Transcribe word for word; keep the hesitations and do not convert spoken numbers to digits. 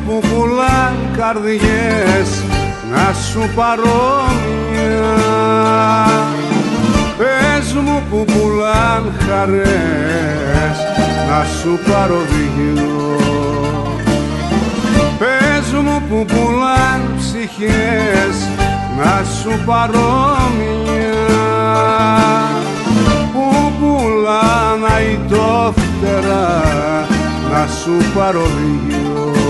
που πουλάν καρδιές να σου πάρω μια. Πες μου που πουλάν χαρές να σου πάρω δυο. Πες μου που πουλάν ψυχές να σου πάρω μια. Που πουλάν αητόφτερα να σου πάρω δυο.